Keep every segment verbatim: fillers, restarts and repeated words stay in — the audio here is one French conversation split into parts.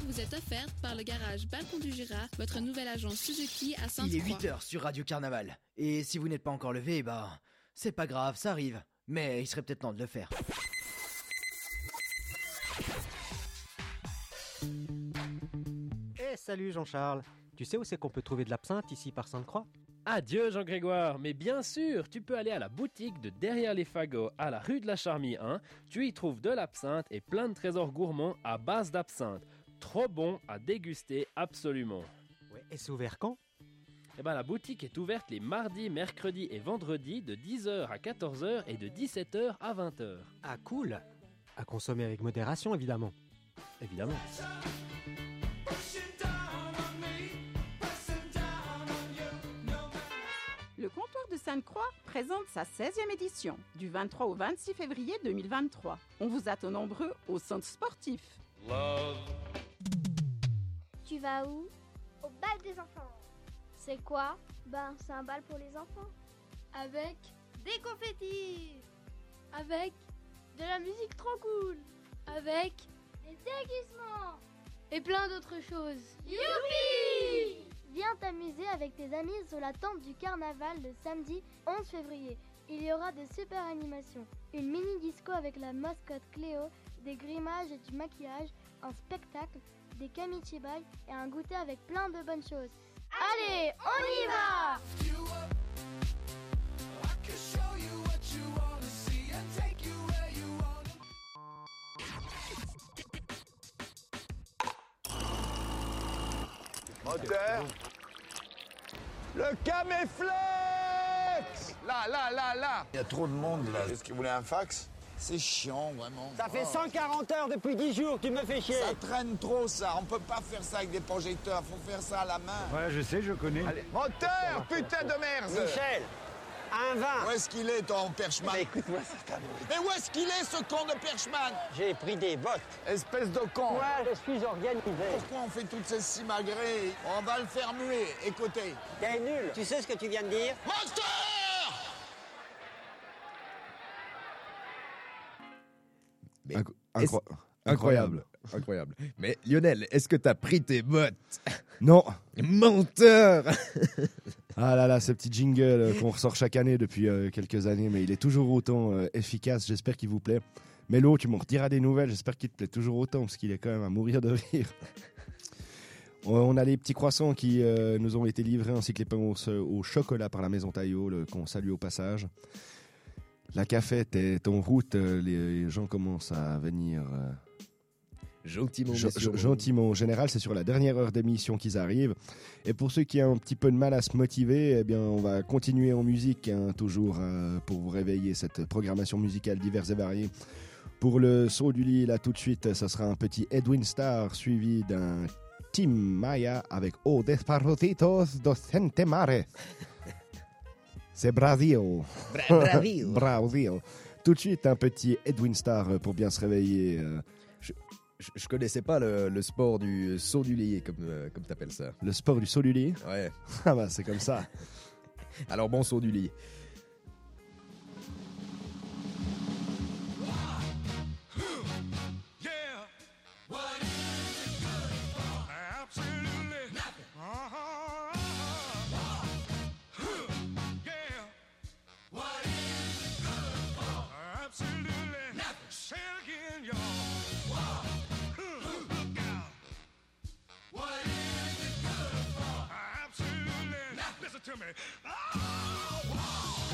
vous est offerte par le garage Balcon du Jura, votre nouvelle agence Suzuki à Sainte-Croix. Il est huit heures sur Radio Carnaval. Et si vous n'êtes pas encore levé, bah, c'est pas grave, ça arrive. Mais il serait peut-être temps de le faire. Eh, salut Jean-Charles. Tu sais où c'est qu'on peut trouver de l'absinthe ici par Sainte-Croix ? Adieu Jean-Grégoire, mais bien sûr, tu peux aller à la boutique de Derrière les Fagots à la rue de la Charmille un. Tu y trouves de l'absinthe et plein de trésors gourmands à base d'absinthe. Trop bon à déguster absolument. Ouais, et c'est ouvert quand ? Eh ben, la boutique est ouverte les mardis, mercredis et vendredis de dix heures à quatorze heures et de dix-sept heures à vingt heures. Ah cool. À consommer avec modération évidemment. Évidemment. Le comptoir de Sainte-Croix présente sa seizième édition, du vingt-trois au vingt-six février deux mille vingt-trois. On vous attend nombreux au centre sportif. Love. Tu vas où? Au bal des enfants. C'est quoi? Ben, c'est un bal pour les enfants. Avec des confettis. Avec de la musique trop cool. Avec des déguisements. Et plein d'autres choses. Youpi! Viens t'amuser avec tes amis sur la tente du carnaval le samedi onze février. Il y aura de super animations. Une mini-disco avec la mascotte Cléo, des grimages et du maquillage, un spectacle, des kamichibai et un goûter avec plein de bonnes choses. Allez, on y va! Moteur. Le Caméflex. Là, là, là, là. Il y a trop de monde là. Est-ce qu'il voulait un fax? C'est chiant, vraiment. Ça fait Oh. cent quarante heures depuis dix jours, tu me fais chier. Ça traîne trop, ça. On peut pas faire ça avec des projecteurs. Faut faire ça à la main. Ouais, je sais, je connais. Allez. Moteur, putain de merde. Michel, un vin. Où est-ce qu'il est, ton Perchman? Mais écoute-moi, ça t'a Mais où est-ce qu'il est, ce con de Perchman? J'ai pris des bottes. Espèce de con. Moi, je suis organisé. Pourquoi on fait toutes ces simagrées? On va le faire muer. Écoutez. T'es nul. Tu sais ce que tu viens de dire? Moteur! Inc- incro- incroyable. Incroyable. Mais Lionel, est-ce que t'as pris tes bottes? Non. Menteur. Ah là là, ce petit jingle euh, qu'on ressort chaque année depuis euh, quelques années, mais il est toujours autant euh, efficace. J'espère qu'il vous plaît. Mélo, tu m'en rediras des nouvelles. J'espère qu'il te plaît toujours autant, parce qu'il est quand même à mourir de rire. On a les petits croissants qui euh, nous ont été livrés, ainsi que les pains au, au chocolat par la maison Taillot, le- qu'on salue au passage. La cafette est en route. euh, Les gens commencent à venir... euh, Gentiment, Gen- mais sûrement. Gentiment. En général, c'est sur la dernière heure d'émission qu'ils arrivent. Et pour ceux qui ont un petit peu de mal à se motiver, eh bien, on va continuer en musique, hein, toujours euh, pour vous réveiller cette programmation musicale diverse et variée. Pour le saut du lit, là, tout de suite, ça sera un petit Edwin Starr suivi d'un Tim Maya avec O Despacititos Docente Mare. C'est Brasil. Bra- Brasil. Brasil. Tout de suite, un petit Edwin Starr pour bien se réveiller. euh, Je, je connaissais pas le, le sport du saut du lit, comme, euh, comme t'appelles ça. Le sport du saut du lit. Ouais. Ah bah, c'est comme ça. Alors bon, saut du lit. To me. Oh,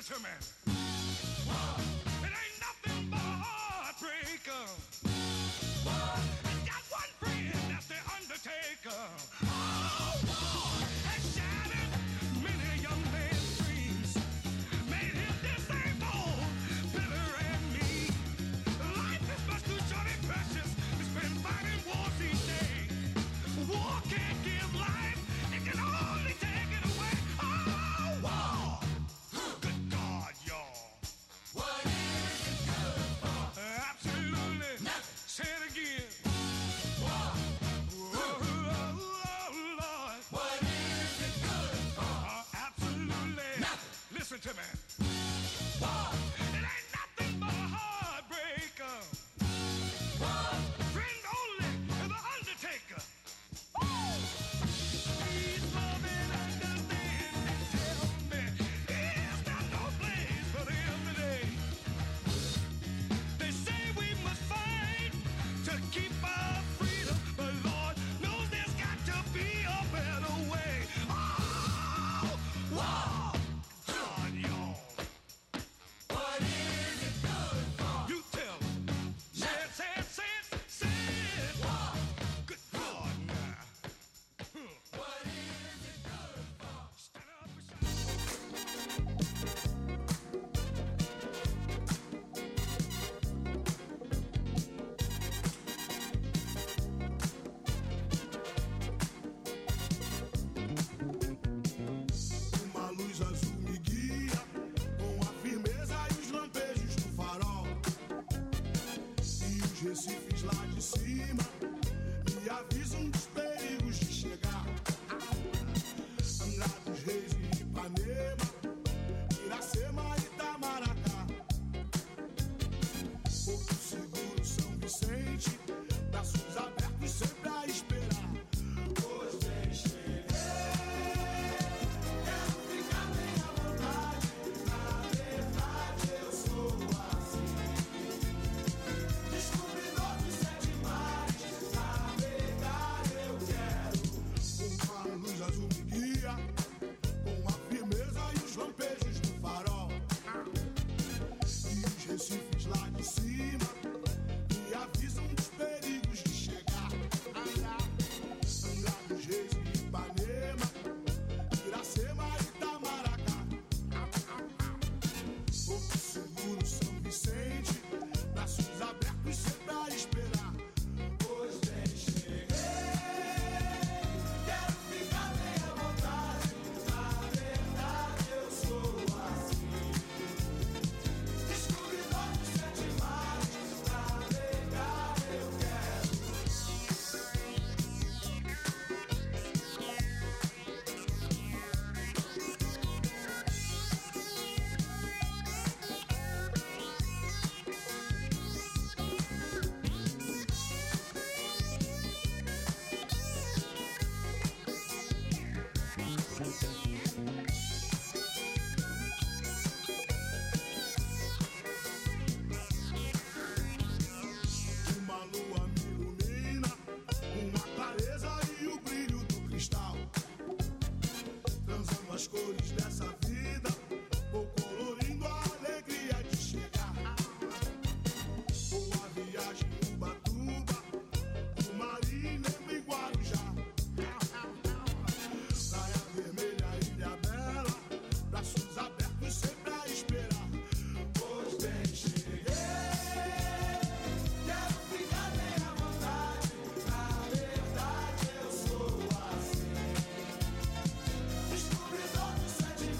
to me. Whoa. It ain't nothing but a heartbreaker. Whoa. It's got one friend, that's the Undertaker. Oh, whoa. Has shattered many young men's dreams. Made him disabled, bitter and mean. Life is much too short and precious to spend fighting wars each day. War can't give life, it can only take it away. Oh, war! Good God, y'all. What is it good for? Absolutely. Nothing. Say it again. War. Oh, oh, oh, Lord. What is it good for? Uh, absolutely. Nothing. Listen to me. War. It ain't nothing but a heartbreaker. War. Friend only to the Undertaker. Please love and understand and tell me, is there no place for them today? They say we must fight to keep our freedom, but Lord knows there's got to be a better way. Oh, wow, God, y'all. What is it good for? You tell me. Say it, say it, say it, say it. Wow. Good God, now. What is it good for? Stand up and Uma luz azul me guia com a firmeza e os lampejos do farol. E os recifes lá de cima me avisam dos perigos de chegar. Angra dos Reis e Ipanema, Iracema e Itamaracá. Porto Seguro, São Vicente, braços abertos sempre a esperar. Pois bem, cheguei. Quero ficar bem à vontade. Na verdade eu sou assim. Descobridor dos sete mares. Navegar eu quero. Uma luz azul me guia com a firmeza e os lampejos do farol. E os recifes lá de cima me avisam dos perigos de chegar. Angra dos Reis e Ipanema, Iracema e Itamaracá. Porto Seguro, São Vicente, braços abertos sempre a esperar. Pois bem, cheguei. Quero ficar bem à vontade. Na verdade eu sou assim. Descobridor dos sete mares. Navegar eu quero. Uma lua me ilumina, uma clareza e o brilho do cristal. Transando as cores dessa vida, vou colorindo a alegria de chegar. Vou a viagem em Ubatuba, o Marina e Guarujá. Praia Vermelha, Ilha Bela, braços abertos sempre a esperar. Pois bem, cheguei. Quero ficar bem à vontade. Na verdade eu sou assim. Descobridor dos sete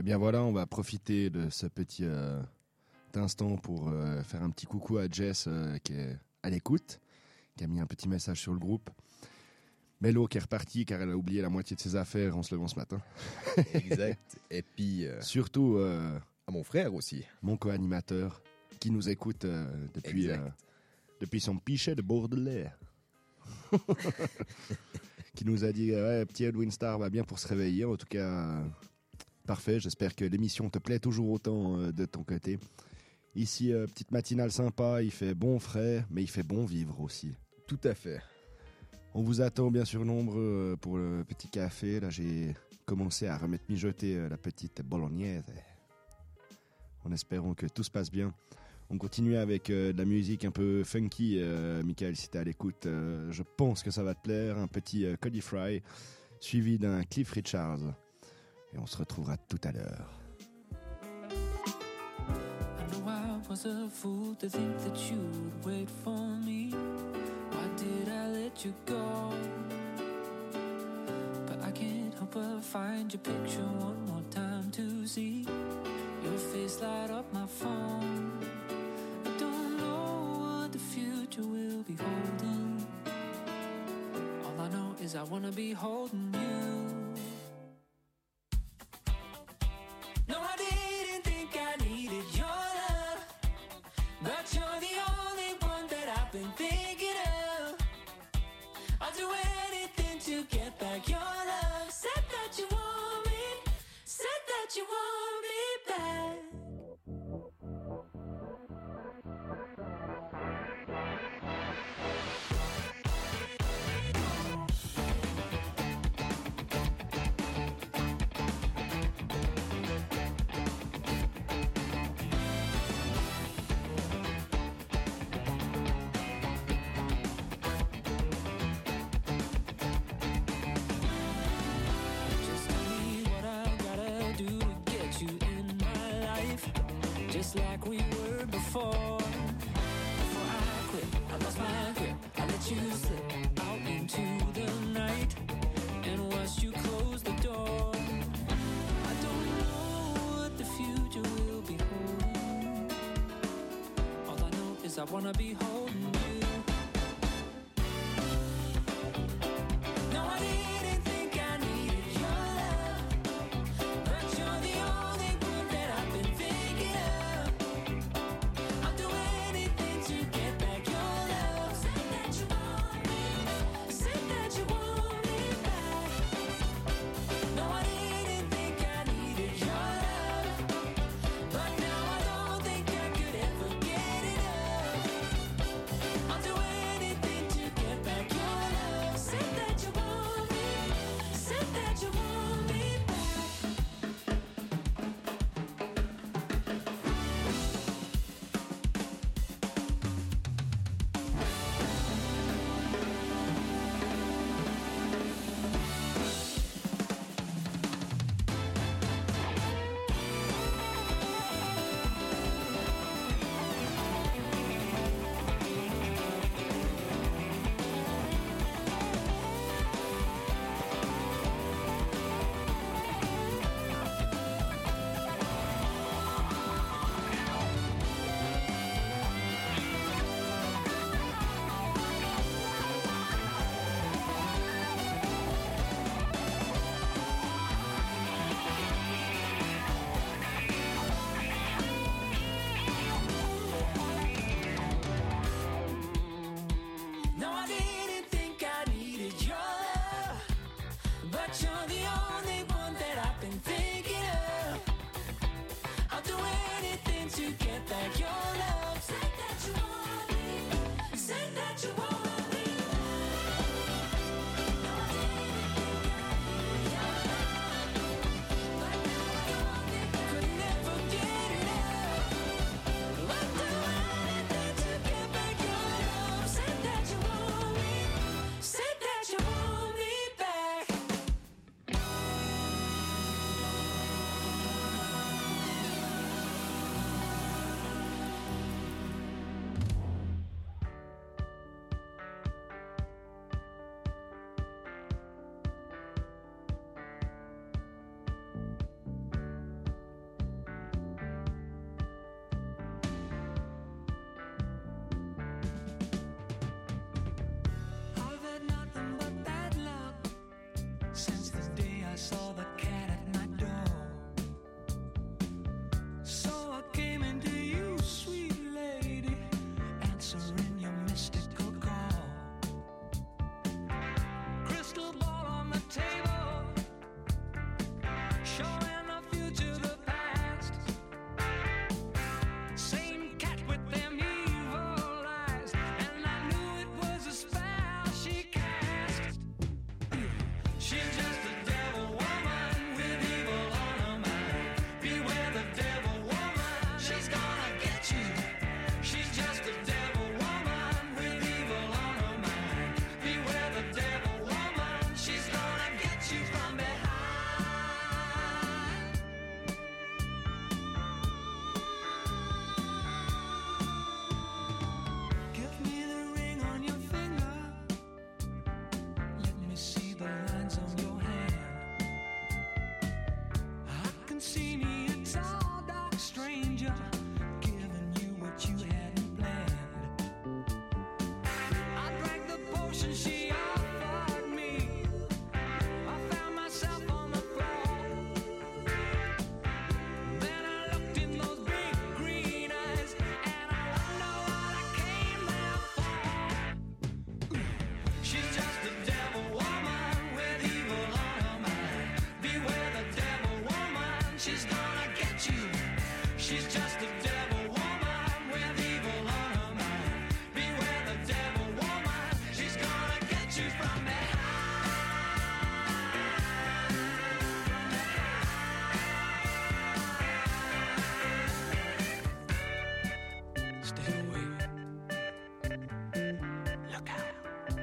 Eh bien voilà, on va profiter de ce petit euh, instant pour euh, faire un petit coucou à Jess euh, qui est à l'écoute, qui a mis un petit message sur le groupe. Mélo qui est reparti car elle a oublié la moitié de ses affaires en se levant ce matin. Exact. Et puis... euh, Surtout euh, à mon frère aussi. Mon co-animateur qui nous écoute euh, depuis, euh, depuis son pichet de Bordelais. Qui nous a dit euh, ouais, petit Edwin Star va bien pour se réveiller. En tout cas, euh, parfait. J'espère que l'émission te plaît toujours autant euh, de ton côté. Ici, euh, petite matinale sympa. Il fait bon frais, mais il fait bon vivre aussi. Tout à fait. On vous attend bien sûr nombreux pour le petit café. Là, j'ai commencé à remettre mijoter euh, la petite bolognaise. En espérant que tout se passe bien. On continue avec euh, de la musique un peu funky. Euh, Michael, si t'es à l'écoute, euh, je pense que ça va te plaire. Un petit euh, Cody Fry, suivi d'un Cliff Richards. Et on se retrouvera tout à l'heure. I know I was a fool to think that you would wait for me. Why did I let you go? But I can't help but find your picture one more time to see your face light up my phone. I don't know what the future will be holding. All I know is I wanna be holding you. No, I didn't think I needed your love, but you're the only one that I've been thinking of. I'll do anything to get back your love. Said that you want me, said that you want me back. Just tell me what I gotta do to get you in my life, just like we were before. Before I quit, I lost my grip, I let you slip out into the night, and once you close the door, I don't know what the future will be holding. All I know is I wanna be holding you. No, I didn't think I needed your love, but you're the only one that I've been thinking of. I'll do anything to get back your love. Say that you want me, say that you want me back. No, I didn't think I needed your love, but now I don't think I could ever get enough. I'll do anything to get back your love. Say that you want me, say that you want me back. No, I didn't think I needed your love, but you're the only one that I've been thinking of. I'll do anything to get back your love. Say that you want me, say that you want me. No, I didn't think I needed your love, but now I don't think I could never get enough. I'll do anything to get back your love. Say that you want me, say that you want me back. She's just a devil woman with evil on her mind. Beware the devil woman, she's gonna get you. She's just a devil woman with evil on her mind. Beware the devil woman, she's gonna get you from behind. Give me the ring on your finger. Let me see the lines on your hand. I can see me a tall, dark stranger giving you what you hadn't planned. I drank the potion she offered me. I found myself on the floor. Then I looked in those big green eyes, and I wonder what I came there for. She's just a devil woman with evil on her mind. Beware the devil woman, she's gonna get you. She's just a devil woman with evil on her mind. Beware the devil woman, she's gonna get you from behind. Stay away. Look out.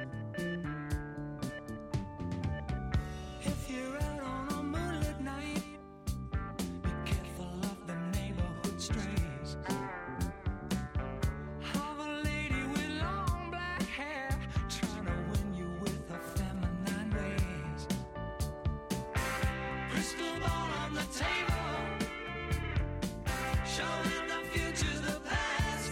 If you're out on a moonlit night, be careful of the neighborhood strays. Have a lady with long black hair trying to win you with her feminine ways. Crystal ball on the table, showing the future the past.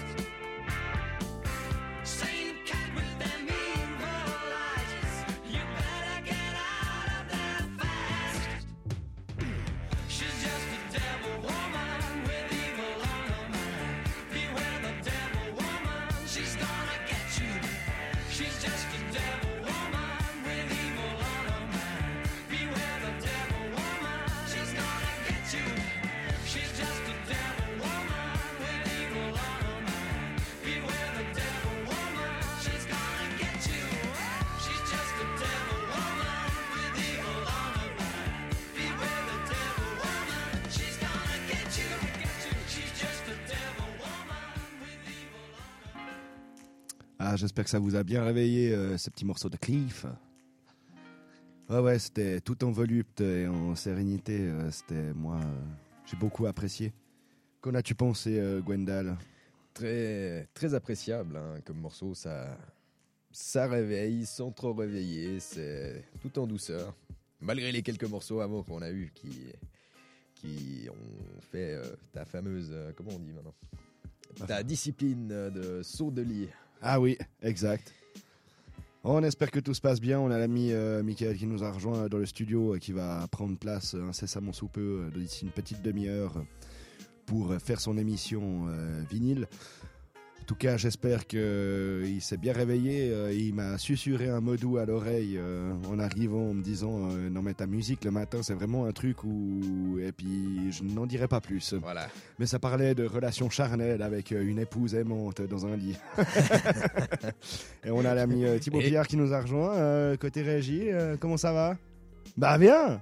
Same cat with them evil eyes. You better get out of there fast. She's just a devil woman with evil on her mind. Beware the devil woman, she's gonna get you. She's just a devil woman with evil on her mind. Beware the devil woman, she's gonna get you. She's just a devil woman with evil on her mind. Beware the devil woman, she's gonna get you. She's just a devil woman with evil on her mind. Beware the devil woman, she's gonna get you. She's just a devil woman with evil on her mind. Ah, j'espère que ça vous a bien réveillé, euh, ce petit morceau de Cliff. Ouais, ouais, c'était tout en volupté et en sérénité. euh, c'était moi, euh, j'ai beaucoup apprécié. Qu'en as-tu pensé, euh, Gwendal? Très, très appréciable hein, comme morceau. Ça, ça réveille sans trop réveiller. C'est tout en douceur. Malgré les quelques morceaux avant qu'on a eu qui, qui ont fait euh, ta fameuse. euh, comment on dit maintenant? Ta discipline de saut de lit. Ah oui, exact. On espère que tout se passe bien. On a l'ami euh, Michael qui nous a rejoint dans le studio, euh, qui va prendre place euh, incessamment sous peu, euh, d'ici une petite demi-heure, euh, pour euh, faire son émission euh, vinyle. En tout cas, j'espère qu'il s'est bien réveillé. Euh, il m'a susurré un mot doux à l'oreille euh, en arrivant, en me disant euh, non mais ta musique le matin, c'est vraiment un truc où... Et puis, je n'en dirai pas plus. Voilà. Mais ça parlait de relations charnelles avec euh, une épouse aimante dans un lit. Et on a l'ami euh, Thibaut Et- Pillard qui nous a rejoint. Euh, côté régie, euh, comment ça va? Bah bien.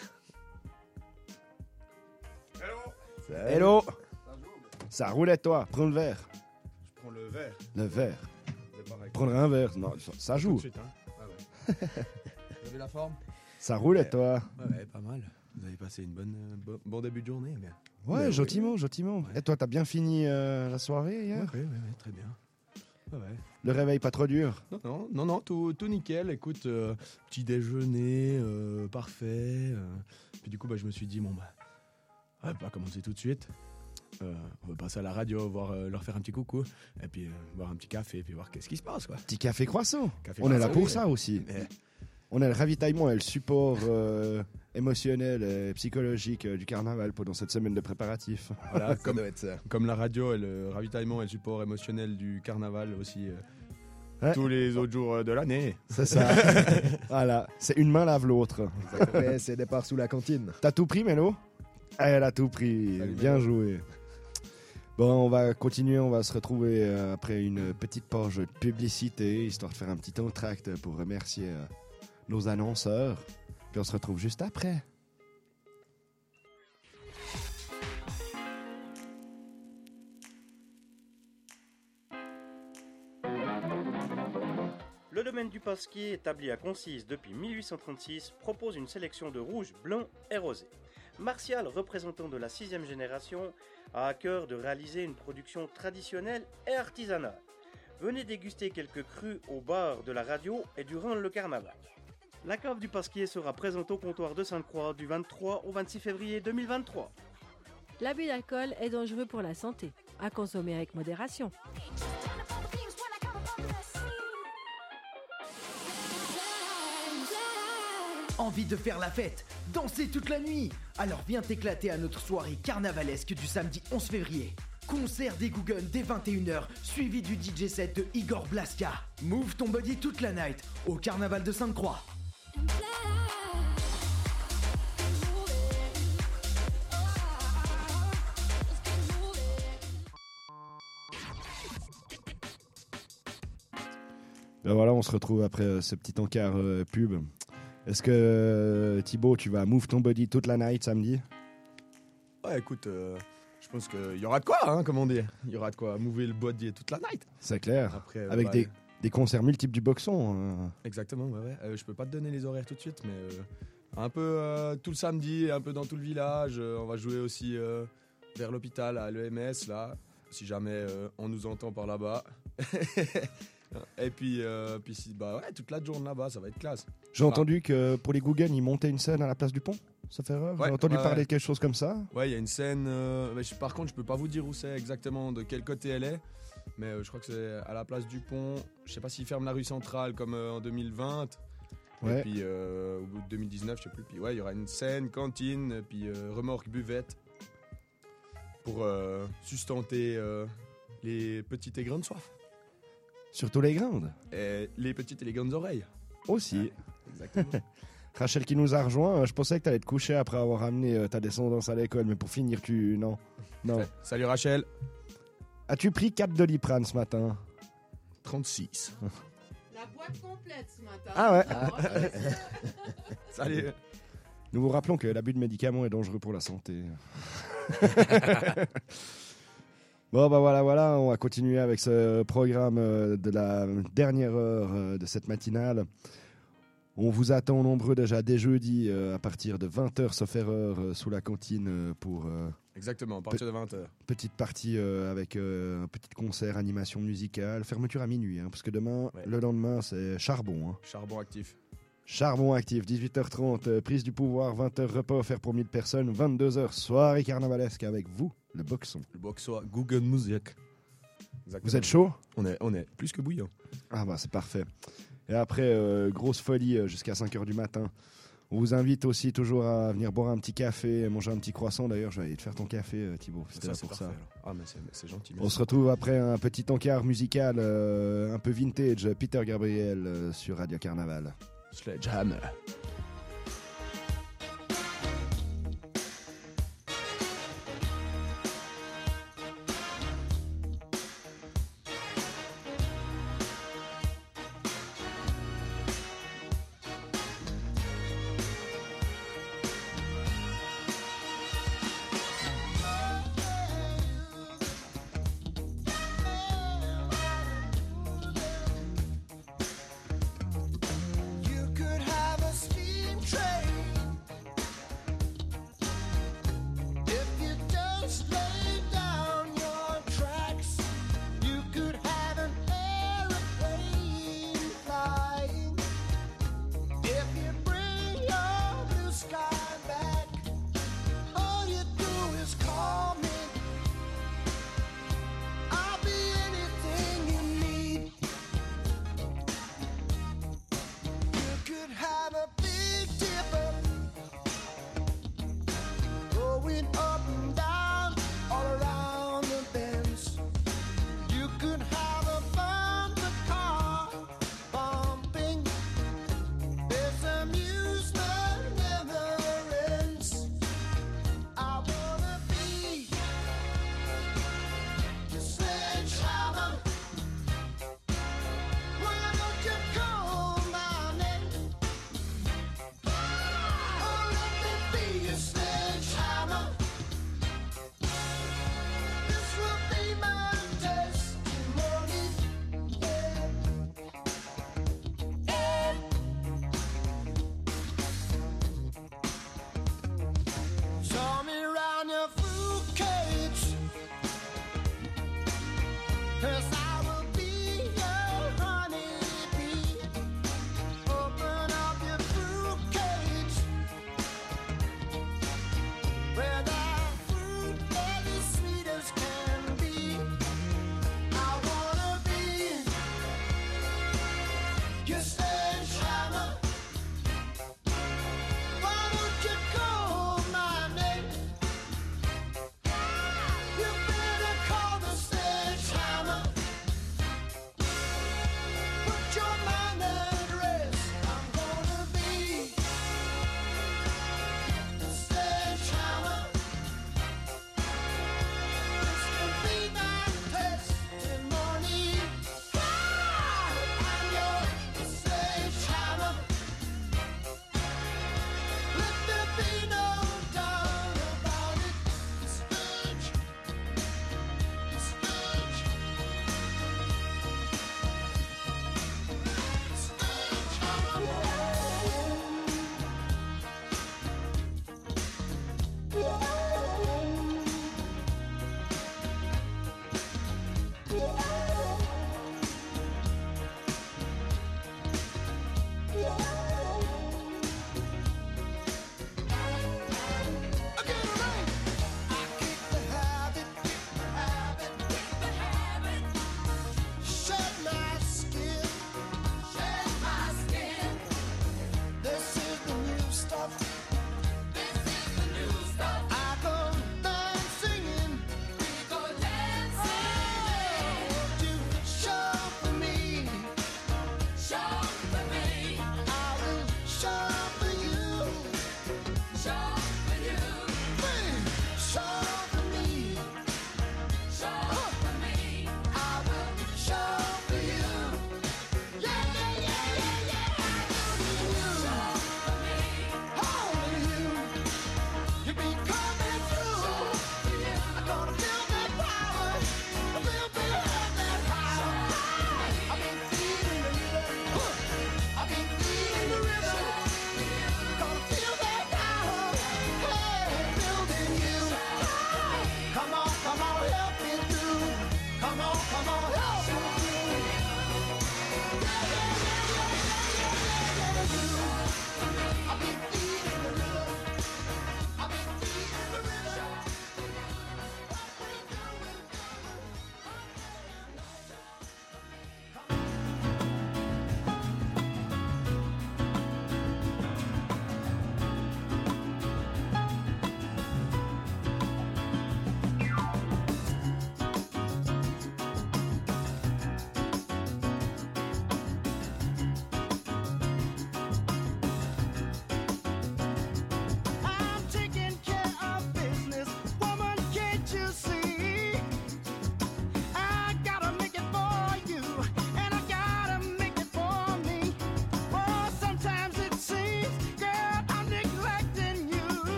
Ça- Hello. Ça roulait toi, prends le verre. Je prends le verre. Le verre. C'est pareil. Prendre un verre, non, ça, ça Tout joue. de suite, hein. Ah ouais. Vous avez la forme? Ça roulait toi. Ouais, ouais, pas mal. Vous avez passé une bonne, euh, bon, bon début de journée, gars. Ouais, Ouais, gentiment, gentiment. Et toi, t'as bien fini euh, la soirée hier? Ouais, ouais, ouais, ouais, très bien. Ouais, ouais. Le réveil pas trop dur? Non, non, non, non, tout, tout nickel. Écoute, euh, petit déjeuner euh, parfait. euh. Puis du coup, bah, je me suis dit, bon, bah, on va pas commencer tout de suite. Euh, on va passer à la radio, voir, euh, leur faire un petit coucou. Et puis, euh, boire un petit café, et puis voir qu'est-ce qui se passe, quoi. Petit café croissant. Café On est là croissant, pour oui. ça aussi. Mais- On a le ravitaillement et le support euh, émotionnel et psychologique euh, du carnaval pendant cette semaine de préparatifs. Voilà, Ça comme, doit être ça. comme la radio et le ravitaillement et le support émotionnel du carnaval aussi. euh, Ouais. Tous les autres jours euh, de l'année. C'est ça. Voilà, c'est une main lave l'autre. Ouais, c'est départ sous la cantine. T'as tout pris, Mélo? Elle a tout pris. Salut, Bien Mélo. joué. Bon, on va continuer, on va se retrouver euh, après une petite page publicité, histoire de faire un petit entracte pour remercier euh, nos annonceurs. Puis on se retrouve juste après. Le domaine du Pasquier, établi à Concise depuis mille huit cent trente-six, propose une sélection de rouges, blancs et rosés. Martial, représentant de la sixième génération, a à cœur de réaliser une production traditionnelle et artisanale. Venez déguster quelques crus au bar de la radio et durant le carnaval. La cave du Pasquier sera présente au comptoir de Sainte-Croix du vingt-trois au vingt-six février deux mille vingt-trois. L'abus d'alcool est dangereux pour la santé. À consommer avec modération. Envie de faire la fête, danser toute la nuit? Alors viens t'éclater à notre soirée carnavalesque du samedi onze février. Concert des Guggen dès vingt et une heures, suivi du D J set de Igor Blaska. Move ton body toute la night au carnaval de Sainte-Croix. Ben voilà, on se retrouve après euh, ce petit encart euh, pub. Est-ce que euh, Thibaut, tu vas move ton body toute la night samedi? Ouais, écoute, euh, je pense qu'il y aura de quoi, hein, comme on dit. Il y aura de quoi mover le body toute la night. C'est clair. Après, euh, Avec bah, des, des concerts multiples du Boxon. euh. Exactement, ouais, ouais. Euh, je peux pas te donner les horaires tout de suite, mais euh, un peu euh, tout le samedi, un peu dans tout le village. Euh, on va jouer aussi euh, vers l'hôpital à l'E M S, là, si jamais euh, on nous entend par là-bas. Et puis, euh, puis si, bah ouais, toute la journée là-bas, ça va être classe. J'ai entendu que pour les Guggen, ils montaient une scène à la place du pont. Ça fait rêve. Ouais, J'ai entendu ouais, parler ouais. de quelque chose comme ça. Ouais, il y a une scène. euh, mais je- par contre, je peux pas vous dire où c'est exactement, de quel côté elle est. Mais euh, je crois que c'est à la place du pont. Je sais pas s'ils ferment la rue centrale comme euh, en deux mille vingt. Ouais. Et puis euh, au bout de deux mille dix-neuf, je sais plus. Puis ouais, il y aura une scène, cantine, et puis euh, remorque buvette pour euh, sustenter euh, les petites et grandes soifs. Surtout les grandes. Et les petites et les grandes oreilles. Aussi. Ouais, exactement. Rachel qui nous a rejoint, euh, je pensais que tu allais te coucher après avoir amené euh, ta descendance à l'école, mais pour finir, tu. Non. Non. Salut Rachel. As-tu pris quatre Doliprane ce matin? trente-six. La boîte complète ce matin. Ah ouais. Ah. Salut. Nous vous rappelons que l'abus de médicaments est dangereux pour la santé. Bon, bah voilà, voilà, on va continuer avec ce programme euh, de la dernière heure euh, de cette matinale. On vous attend nombreux déjà dès jeudi euh, à partir de vingt heures, sauf erreur, euh, sous la cantine euh, pour... euh, Exactement, à partir de vingt heures. Petite partie euh, avec euh, un petit concert, animation musicale, fermeture à minuit, hein, parce que demain, Ouais. le lendemain, c'est charbon. Hein. Charbon actif. Charbon actif, dix-huit heures trente, euh, prise du pouvoir, vingt heures repas offert pour mille personnes, vingt-deux heures soirée carnavalesque avec vous, le Boxon. Le Boxon, Google Music. Vous êtes chaud? On est, on est plus que bouillant. Ah bah c'est parfait. Et après, euh, grosse folie euh, jusqu'à cinq heures du matin. On vous invite aussi toujours à venir boire un petit café, manger un petit croissant. D'ailleurs, je vais aller te faire ton café, euh, Thibaut. C'était là c'est pour parfait, ça. alors. Ah, mais c'est, c'est gentil. On merci. se retrouve après un petit encart musical euh, un peu vintage, Peter Gabriel euh, sur Radio Carnaval. Sledgehammer. You could have a speech.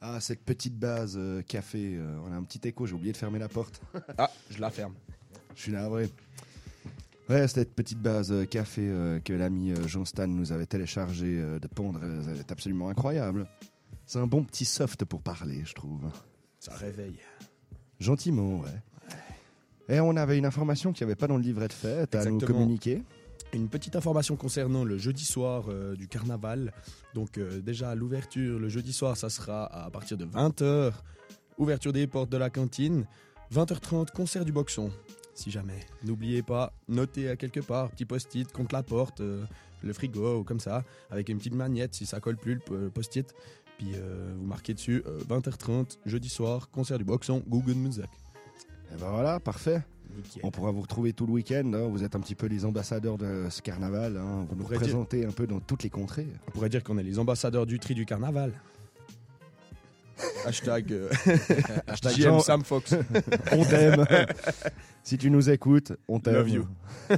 Ah, cette petite base euh, café, euh, on a un petit écho, j'ai oublié de fermer la porte. Ah, je la ferme. Je suis navré. Ouais, cette petite base euh, café euh, que l'ami euh, Jean Stan nous avait téléchargé euh, de pondre, euh, elle est absolument incroyable. C'est un bon petit soft pour parler, je trouve. Ça réveille. Gentiment, ouais. Et on avait une information qu'il n'y avait pas dans le livret de fête à nous Exactement. communiquer. Une petite information concernant le jeudi soir euh, du carnaval. Donc euh, déjà à l'ouverture, le jeudi soir, ça sera à partir de vingt heures. Ouverture des portes de la cantine. vingt heures trente, concert du boxon. Si jamais. N'oubliez pas, notez à quelque part, petit post-it contre la porte, euh, le frigo ou comme ça, avec une petite magnette si ça colle plus le post-it. Puis euh, vous marquez dessus, euh, vingt heures trente, jeudi soir, concert du boxon, Google Music. Et ben voilà, parfait. Nickel. On pourra vous retrouver tout le week-end. Hein. Vous êtes un petit peu les ambassadeurs de ce carnaval. Hein. Vous nous pourrait représentez un peu dans toutes les contrées. On pourrait dire qu'on est les ambassadeurs du tri du carnaval. Hashtag, euh, Hashtag J M Jean- Sam Fox. On t'aime. Si tu nous écoutes, on t'aime. Love you.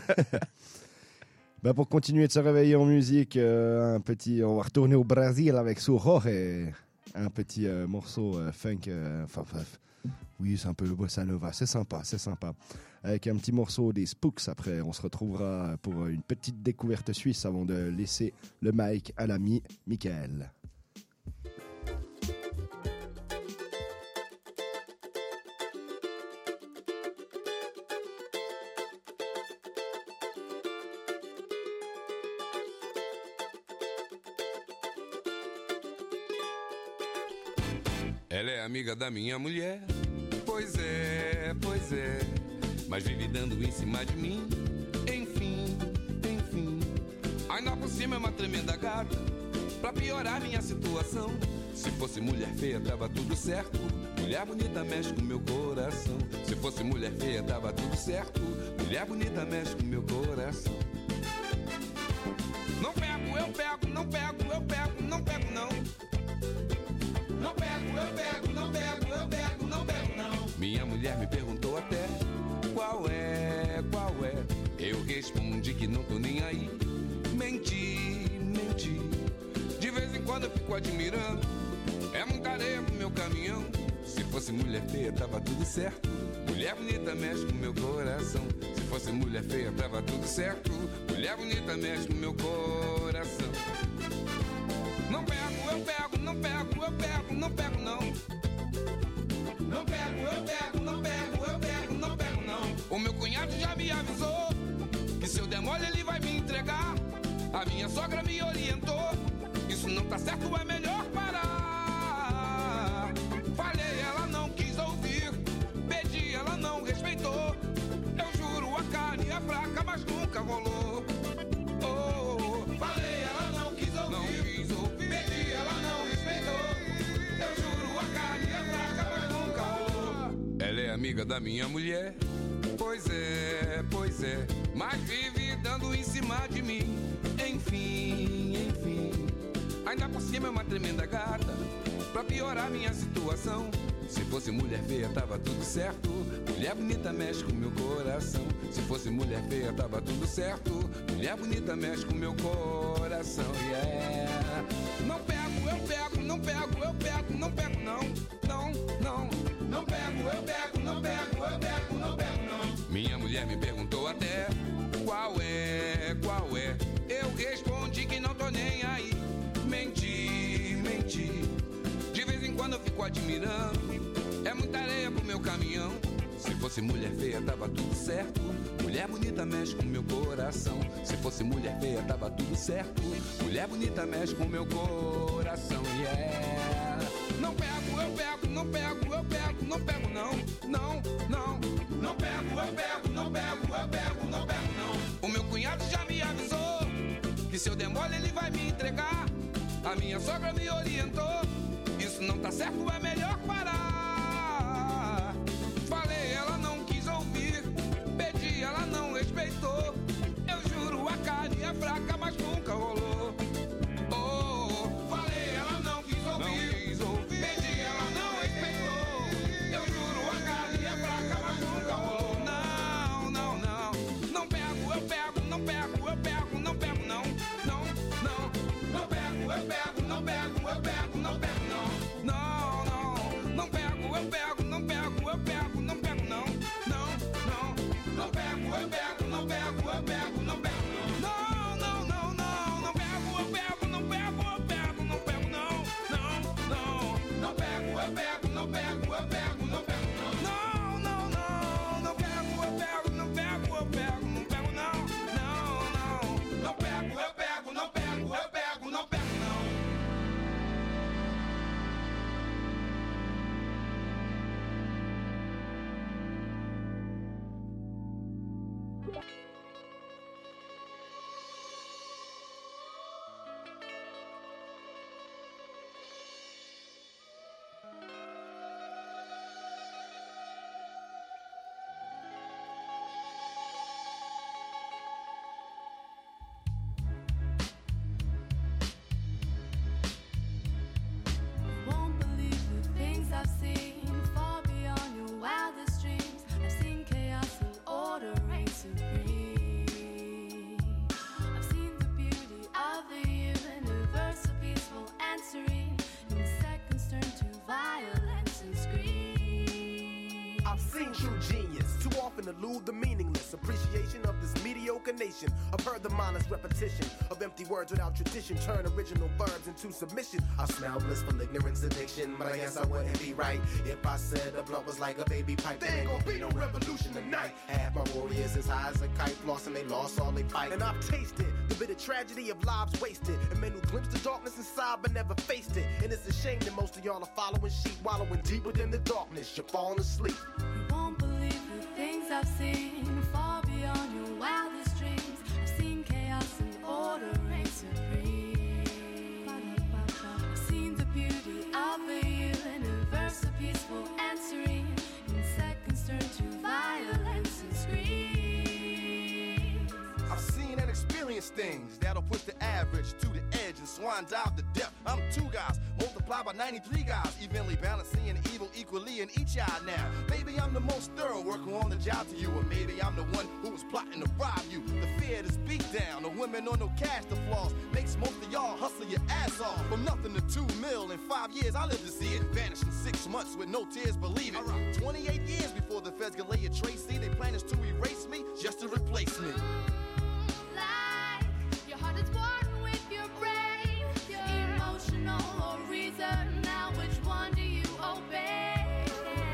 Bah pour continuer de se réveiller en musique, euh, un petit, on va retourner au Brésil avec Suror et un petit euh, morceau euh, funk. euh, Enfin, enfin, oui, c'est un peu le bossa nova. C'est sympa, c'est sympa. Avec un petit morceau des Spooks. Après, on se retrouvera pour une petite découverte suisse avant de laisser le mic à l'ami Michael. Ela é amiga da minha mulher. Pois é, pois é. Mas vive dando em cima de mim. Enfim, enfim. Ainda por cima é uma tremenda gata. Pra piorar minha situação. Se fosse mulher feia, tava tudo certo. Mulher bonita mexe com meu coração. Se fosse mulher feia, tava tudo certo. Mulher bonita mexe com meu coração. Não pego, eu pego, não pego, eu pego, não pego não. Não pego, eu pego, não pego, eu pego, não pego não. Minha mulher me perguntou até qual é, qual é. Eu respondi que não tô nem aí. Menti, menti. De vez em quando eu fico admirando. É muita areia pro meu caminhão. Se fosse mulher feia, tava tudo certo. Mulher bonita mexe com meu coração. Se fosse mulher feia, tava tudo certo. Mulher bonita mexe com meu coração. Não pego, eu pego, não pego, eu pego, não pego não. Não pego, eu pego, não pego, eu pego, não pego não. O meu cunhado já me avisou que se eu der mole ele vai me entregar. A minha sogra me orientou. Isso não tá certo, é melhor parar. Falei, ela não quis ouvir. Pedi, ela não respeitou. Eu juro, a carne é fraca, mas nunca rolou. Oh, falei, ela não quis ouvir. Não quis ouvir. Pedi, ela não respeitou. Eu juro, a carne é fraca, mas nunca rolou. Ela é amiga da minha mulher. Pois é, pois é. Mas vive dando em cima de mim. Enfim, enfim. Ainda por cima é uma tremenda gata. Pra piorar minha situação. Se fosse mulher feia, tava tudo certo. Mulher bonita mexe com meu coração. Se fosse mulher feia, tava tudo certo. Mulher bonita mexe com meu coração, yeah. Não pego, eu pego, não pego, eu pego, não pego não. Não, não. Não pego, eu pego, não pego, eu pego, não pego não. Minha mulher me perguntou até qual é, qual é. Eu respondi que não tô nem aí. Menti, menti. De vez em quando eu fico admirando. É muita areia pro meu caminhão. Se fosse mulher feia, tava tudo certo. Mulher bonita mexe com meu coração. Se fosse mulher feia, tava tudo certo. Mulher bonita mexe com meu coração, yeah. Não pego, eu pego, não pego, eu pego, não pego não. Não, não. Não pego, eu pego, não pego, eu pego, não pego não. O meu cunhado já me avisou que se eu der mole ele vai me entregar. A minha sogra me orientou. Isso não tá certo, é melhor parar. Falei, ela não quis ouvir. Pedi, ela não respeitou. Eu juro, a carne é fraca, mas nunca rolou. Oh, falei, ela não quis ouvir. Não quis ouvir. Pedi, ela não respeitou. Eu juro, a carne é fraca, mas nunca rolou. Não, não, não. Não pego, eu pego, não pego, eu pego, não pego não. Não, não. Não pego, eu pego, não pego, eu pego, não pego não. Não, True genius, too often elude the meaningless appreciation of this mediocre nation. I've heard the mindless repetition of empty words without tradition turn original verbs into submission. I smell blissful ignorance addiction, but I guess I wouldn't be right if I said a blunt was like a baby pipe. There ain't gonna be no revolution tonight. Half my warriors as high as a kite, floss and they lost all they fight. And I've tasted the bitter tragedy of lives wasted, and men who glimpsed the darkness inside but never faced it. And it's a shame that most of y'all are following sheep, wallowing deep within the darkness. You're falling asleep. You won't believe the things I've seen, far beyond your wildest dreams. I've seen chaos and order reign supreme. I've seen the beauty of a universe, so peaceful and serene. In seconds turn to violence and screams. I've seen and experienced things that'll push the average to the edge and swan dive to depth. I'm two guys, multiplied by ninety-three guys, evenly balancing evil equally in each eye now. Maybe I'm the most thorough worker on the job to you, or maybe I'm the one who was plotting to rob you. The fear to speak down, the women on no cash to flaws, makes most of y'all hustle your ass off. From nothing to two mil in five years, I live to see it vanish in six months with no tears, believe it. twenty-eight years before the feds can lay a trace, see they plan is to erase me just to replace me. Like your heart is one with your brain, emotional or reason. Now which one do you obey?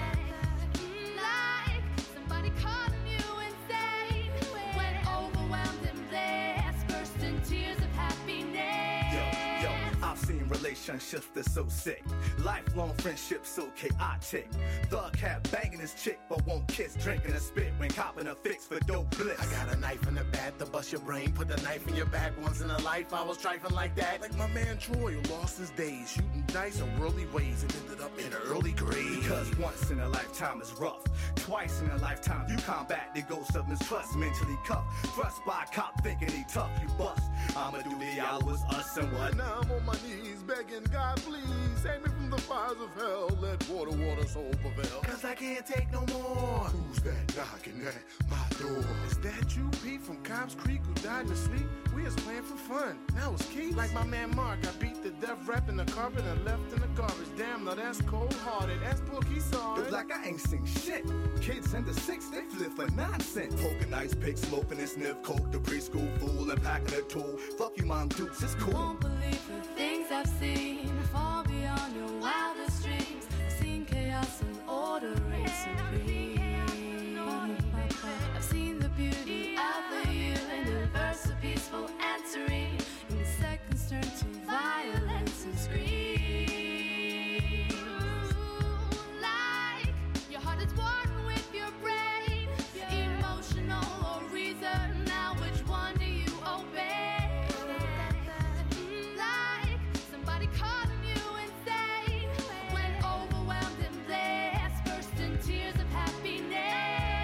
Like somebody calling you insane when overwhelmed and blessed, burst in tears of happiness. Yo, yo, I've seen relationships that's so sick, lifelong friendships so chaotic. Thug cat banging his chick but won't kiss, drinking a spit when copping a fix for dope bliss. I got a knife in the back to bust your brain, put the knife in your back. Once in a life I was trifling like that. Like my man Troy who lost his days shooting dice in worldly ways and ended up in an early grave. Because once in a lifetime is rough, twice in a lifetime you combat the ghost of mistrust. Mentally cuffed, thrust by a cop thinking he tough, you bust. I'ma do the hours, us and what? Now I'm on my knees begging God, please save me from the fires of hell. Let water, water, soul prevail. Cause I can't take no more. Who's that knocking at my door? Is that you, Pete, from Cobb's Creek, who died in his sleep? We was playing for fun. Now it's Keith. Like my man Mark, I beat the death rap in the carpet and left in the garbage. Damn, now that's cold-hearted. That's Pookie saw It's it. like I ain't seen shit. Kids in the six, they flip for nonsense. Poking ice pick, smoking and sniff coke. The preschool fool and packing a tool. Fuck you, mom, dukes, it's cool. Won't believe the things I've seen, far beyond your wildest dreams. I've seen chaos and order reign supreme. I've seen the beauty of the universe, so peaceful and serene. In seconds turn to violence and screams. Like your heart is one with your brain, emotional or reason. Now which one do you obey? Like somebody calling you insane when overwhelmed and blessed, burst in tears of happiness.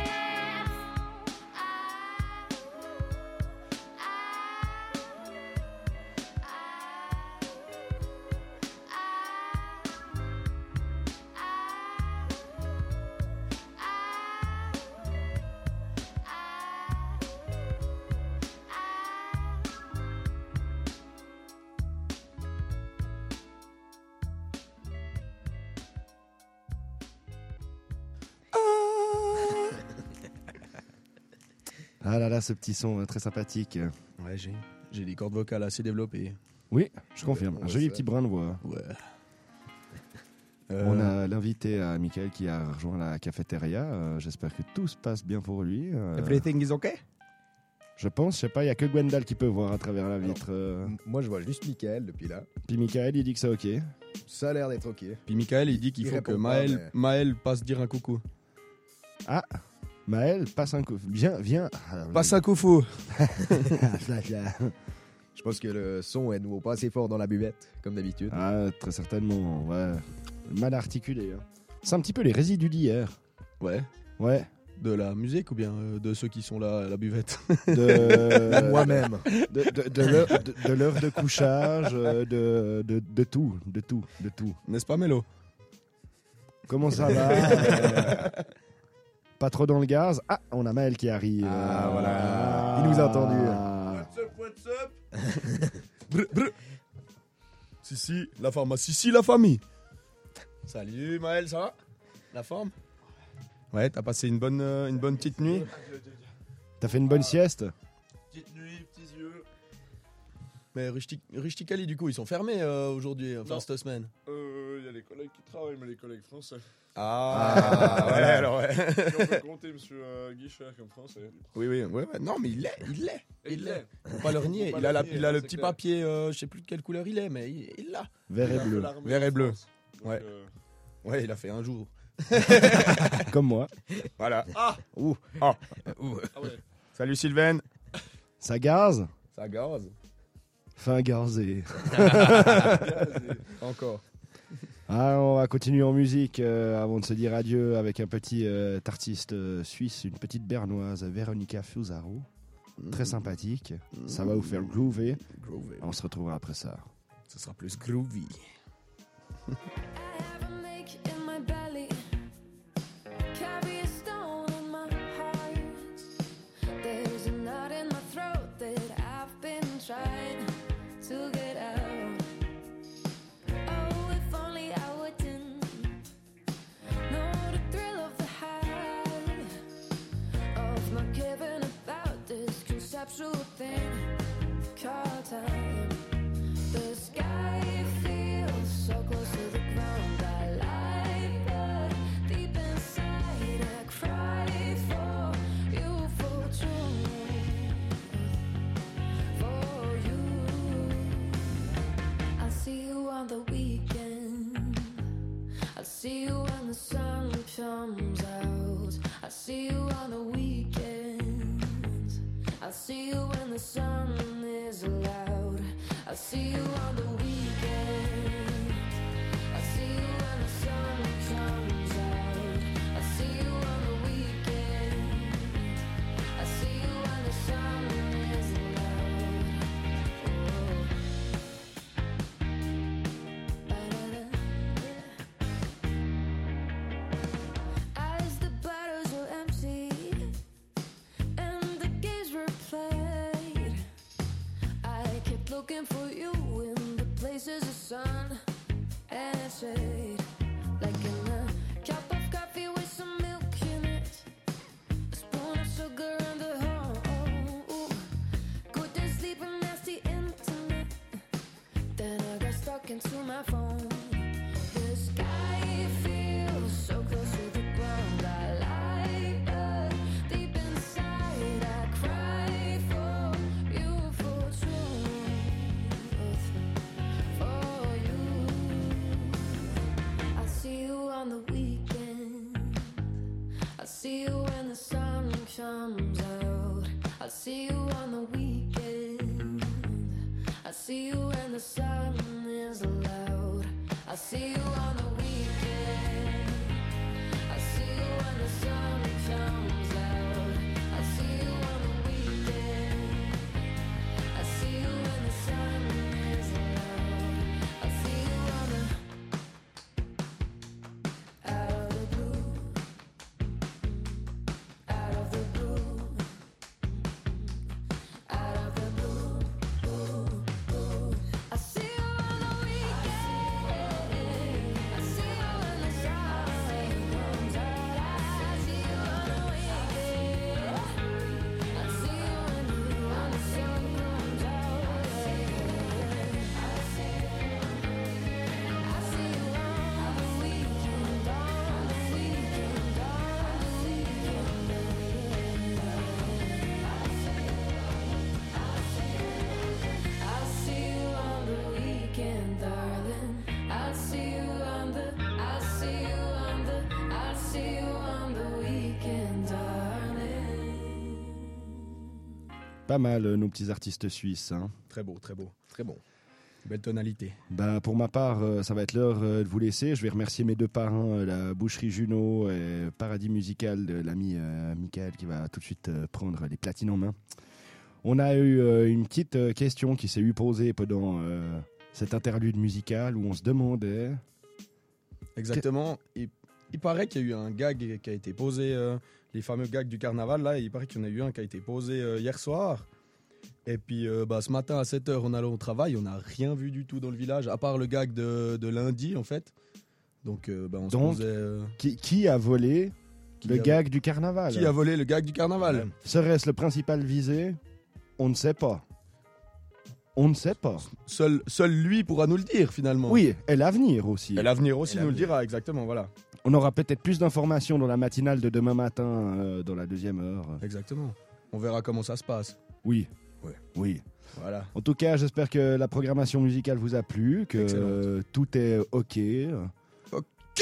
Ah là là, ce petit son euh, très sympathique. Ouais, j'ai, j'ai des cordes vocales assez développées. Oui, je confirme. Ouais, Un joli ça. petit brin de voix. Ouais. On Euh, a l'invité à Michael qui a rejoint la cafétéria. Euh, j'espère que tout se passe bien pour lui. Euh, Everything is okay? Je pense, je sais pas, il y a que Gwendal qui peut voir à travers la vitre. euh. Moi, je vois juste Michael depuis là. Puis Michael, il dit que c'est ok. Ça a l'air d'être ok. Puis Michael, il dit qu'il Il faut que répond pas, Maël, mais- Maël passe dire un coucou. Ah, Maël, passe un coup. Viens, viens. Passe un coup fou. Je pense que le son est nouveau pas assez fort dans la buvette, comme d'habitude. Ah, très certainement, ouais. Mal articulé. Hein. C'est un petit peu les résidus d'hier. Ouais. Ouais. De la musique ou bien euh, de ceux qui sont là à la buvette? De Moi-même. De, de, de l'heure de, de l'heure de couchage, euh, de, de, de tout, de tout, de tout. N'est-ce pas, Mélo? Comment ça va? Euh, Pas trop dans le gaz. Ah, on a Maël qui arrive. Ah, voilà. Il nous a entendu. What's up, what's up? Brr, brr. Si, si, la pharmacie, si, si, la famille. Salut, Maël, ça va? La forme? Ouais, t'as passé une bonne, euh, une bonne petite nuit. T'as fait une bonne sieste? Petite nuit, petits yeux. Mais Rustic- Rusticali, du coup, ils sont fermés euh, aujourd'hui, enfin Non. cette semaine. Il euh, y a les collègues qui travaillent, mais les collègues français. Ah, Ah, ouais, alors ouais. Si on peut compter monsieur euh, Guichet comme français. Oui, oui, ouais, ouais. Non, mais il l'est, il l'est. Et il l'est. Faut pas le renier. Faut pas Il a, le la- renier, il a le c'est petit clair. papier, euh, je sais plus de quelle couleur il est, mais il il l'a. Vert et Il a fait bleu. l'armée Vert et en bleu. France. Donc, Ouais. euh, Ouais, il a fait un jour. Comme moi. Voilà. Ah Ouh. Ah. Ouh. Ah ouais. Salut Sylvain. Ça gaze? Ça gaze. Fin gazé. Encore. Ah, on va continuer en musique euh, avant de se dire adieu avec un petit euh, artiste euh, suisse, une petite bernoise, Veronica Fusaro. Très sympathique. Ça va vous faire groover. Groover. On se retrouvera après ça. Ce sera plus groovy. In my belly, carry a stone in my heart. There's a knot in my throat that I've been trying to get out. Oh, if only I wouldn't know the thrill of the high of not caring about this conceptual thing called time. The sky feels so close to the ground. I lie, but deep inside I cry for you, for truth, for you. I'll see you on the weekend. I'll see you when the sun comes out. I'll see you on the weekends. I'll see you when the sun is loud. I'll see you on the weekend. I'll see you when the sun comes out. I'll see you on the weekend. I'll see you when the sun is loud. As the platters are empty and the games were played, I kept looking for you in the places of sun and shade. Like in a cup of coffee with some milk in it, a spoon of sugar and a home. Couldn't sleep and nasty internet. Then I got stuck into my phone. The sky feels so close to the ground. I lie, but deep inside I cry for you, for truth, for you. I'll see you on the weekend. I'll see you when the sun comes out. I'll see you on the weekend. I'll see you when the sun is loud. I'll see you on the weekend. I'll see you when the sun comes out. I'll see you on the weekend. I'll see you when the sun is loud. I'll see you on the out of the blue, out of the blue, out of the blue, blue, blue. I see you on the weekend. I see you when the sun comes out. I see you on the weekend. I see you when the, when the sun comes out. I see you on the weekend. I see you on the weekend, on the weekend, on the weekend. I'll see you on the weekend, darling. I'll see you on the, I'll see you on the, I'll see you on the weekend, darling. Pas mal, euh, nos petits artistes suisses. Hein. Très beau, très beau, très bon. Belle tonalité. Ben, pour ma part, euh, ça va être l'heure euh, de vous laisser. Je vais remercier mes deux parrains, euh, la boucherie Junot et Paradis Musical de l'ami euh, Michael qui va tout de suite euh, prendre les platines en main. On a eu euh, une petite euh, question qui s'est eu posée pendant euh, cette interlude musicale où on se demandait... Exactement. Il, il paraît qu'il y a eu un gag qui a été posé, euh, les fameux gags du carnaval, là, il paraît qu'il y en a eu un qui a été posé euh, hier soir. Et puis euh, bah, ce matin à sept heures, en allant au travail, on n'a rien vu du tout dans le village, à part le gag de, de lundi, en fait. Donc, euh, bah, on Donc, se posait... euh, qui, qui a volé Qui Le a- gag du carnaval. Qui a volé le gag du carnaval? Serait-ce le principal visé? On ne sait pas. On ne sait pas. Seul, seul lui pourra nous le dire finalement. Oui, et l'avenir aussi. Et l'avenir aussi Et nous le l'avenir. dira, exactement, voilà. On aura peut-être plus d'informations dans la matinale de demain matin, euh, dans la deuxième heure. Exactement. On verra comment ça se passe. Oui. Ouais. Oui. Voilà. En tout cas, j'espère que la programmation musicale vous a plu, que Excellente. euh, tout est OK. OK.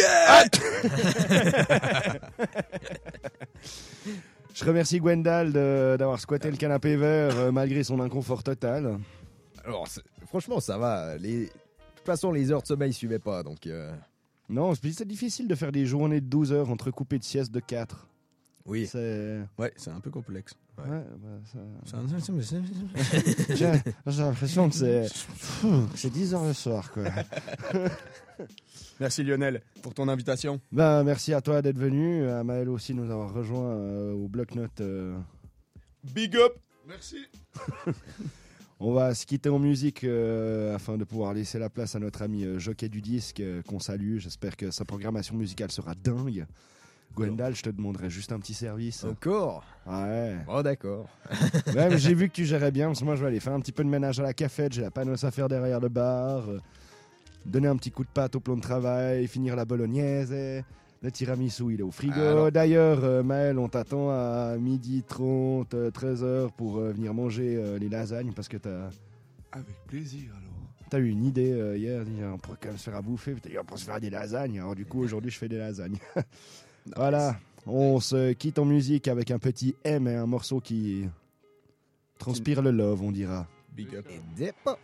Je remercie Gwendal de- d'avoir squatté le canapé vert euh, malgré son inconfort total. Alors, c'est- franchement, ça va. Les... De toute façon, les heures de sommeil suivaient pas, donc... euh, Non, c'est c'est difficile de faire des journées de douze heures entrecoupées de siestes de quatre. Oui. C'est... Ouais, c'est un peu complexe. Ouais, bah, ça... Ça- ça- ça- J'ai j'ai l'impression que c'est... C'est dix heures le soir, quoi. Merci Lionel pour ton invitation. Ben, merci à toi d'être venu, à Maël aussi de nous avoir rejoints euh, au bloc-notes. euh. Big up. Merci. On va se quitter en musique euh, afin de pouvoir laisser la place à notre ami euh, Jockey du disque euh, qu'on salue. J'espère que sa programmation musicale sera dingue. Gwendal, je te demanderai juste un petit service. Encore? Ouais. Oh, d'accord. Ouais, mais j'ai vu que tu gérais bien, parce que moi je vais aller faire un petit peu de ménage à la cafette, j'ai la panosse à faire derrière le bar, euh, donner un petit coup de patte au plan de travail, finir la bolognaise, et le tiramisu il est au frigo. Alors. D'ailleurs, euh, Maël, on t'attend à midi trente, euh, treize heures pour euh, venir manger euh, les lasagnes, parce que t'as Avec plaisir alors. as eu une idée euh, hier, dit, on pourrait quand même se faire à bouffer, t'as dit, on pourrait se faire des lasagnes, alors du coup aujourd'hui je fais des lasagnes. Voilà, on se quitte en musique avec un petit M et un morceau qui transpire le love, on dira. Big up. Et dépôt.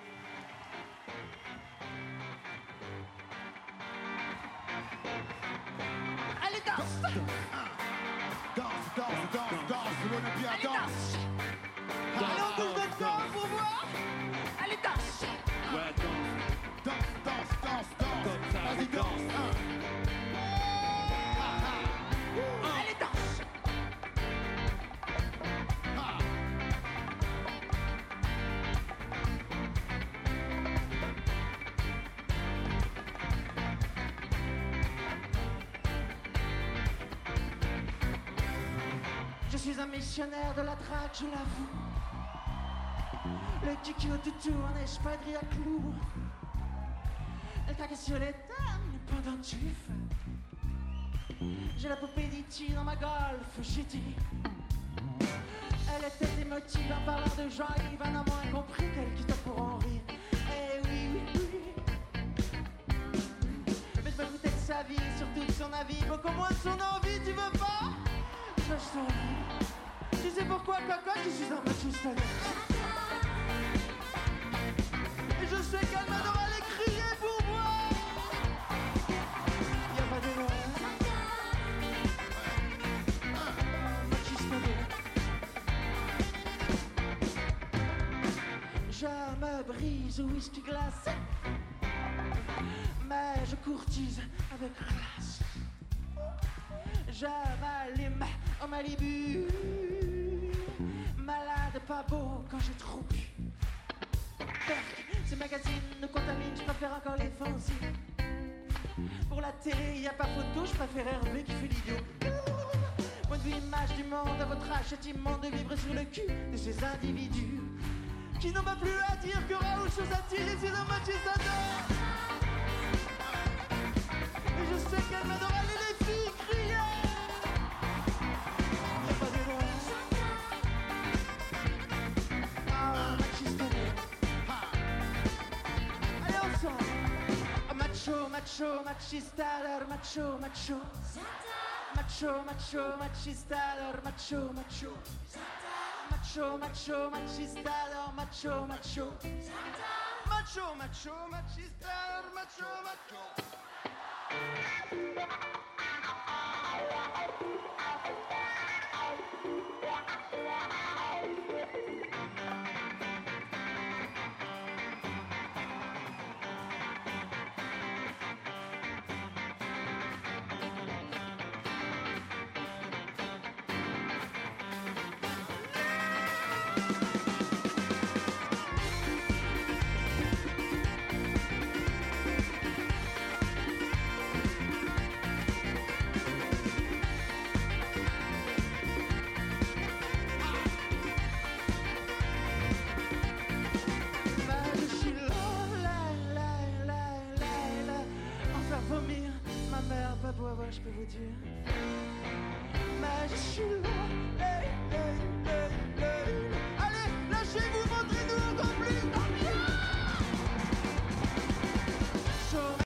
Allez, danse! Danse, danse, danse, danse, l'Olympia danse. Allez, on bouge notre corps pour voir! Allez, danse! Ouais, danse, danse, danse, danse, danse. Vas-y, danse. Un. Allez, danse! Je suis un missionnaire de la drague, je l'avoue. Le kiki au toutou en espadrille à clous. Elle craque sur les dames pendant que tu fais. J'ai la poupée d'E T dans ma Golf G T. Elle était émotive en parlant de Jean-Yves, elle a moins compris qu'elle quitte pour en rire. Eh oui, oui, oui. Mais je me foutais de sa vie, surtout de son avis, beaucoup moins de son envie, tu veux pas? Je je Tu sais pourquoi, Coco, je suis un machiste. Et je sais qu'elle m'adore, elle est criée pour moi. Y'a pas de loi. Je me brise au whisky glacé, mais je courtise avec classe. Je m'allume au Malibu, malade pas beau quand j'ai trop bu. Berk, ces magazines nous contaminent, je préfère encore les fanzines. Pour la télé, y a pas photo, je préfère Hervé qui fait l'idiot. Point de vue image du monde, à votre âge, c'est immonde de vivre sur le cul de ces individus qui n'ont pas plus à dire que Raoul Chaussati et ses machistes. Et je sais qu'elle m'adore, elle et les filles criaient. Y'a pas de loi. Ah, machiste. Allez ensemble. Ah, macho, macho, machista, alors macho, macho. Macho, macho, machista, alors macho, macho. Macho, macho, machista, alors macho, macho. Macho, macho, machista, alors macho, macho. vomir. Ma mère, pas beau avoir, je peux vous dire. Mais je suis là, hey, hey, hey, hey. Allez, lâchez-vous, montrez-nous encore plus.